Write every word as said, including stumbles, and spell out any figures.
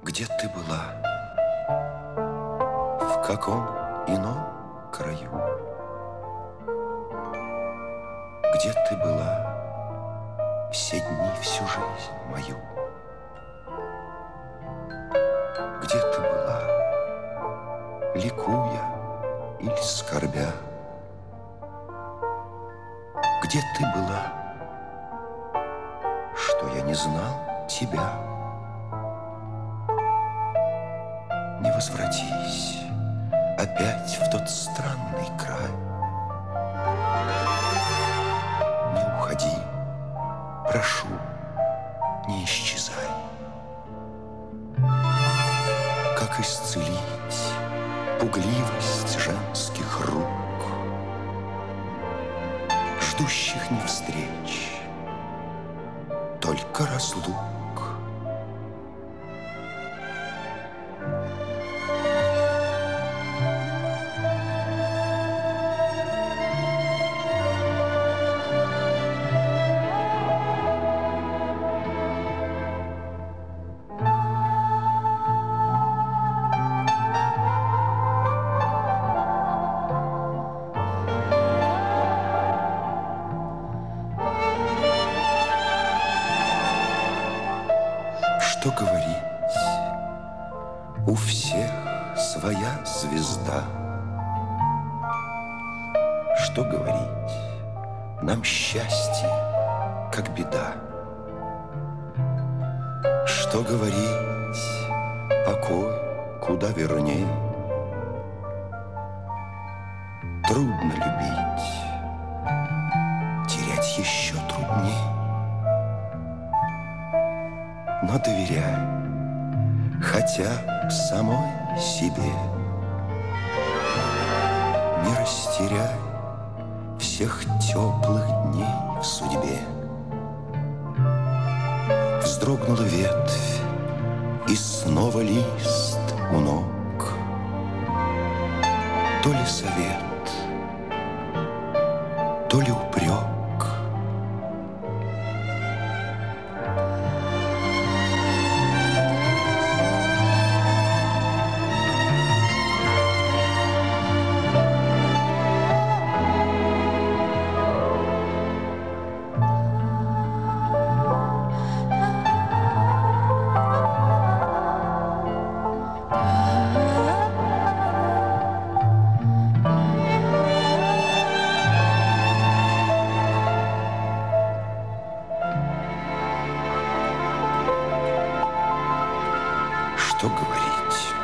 Где ты была? В каком ином краю? Где ты была все дни, всю жизнь мою? Где ты была, ликуя или скорбя? Где ты была, что я не знал тебя? Не возвратись опять в тот странный край. Не уходи, прошу, не исчезай. Как исцелить пугливость женских рук, ждущих не встреч, только разлук? Что говорить, у всех своя звезда. Что говорить, нам счастье, как беда. Что говорить, покой куда верней. Трудно любить, терять еще трудней. Но доверяй хотя б самой себе. Не растеряй всех теплых дней в судьбе. Вздрогнула ветвь, и снова лист у ног. То ли совет, то ли упрек. Что говорить?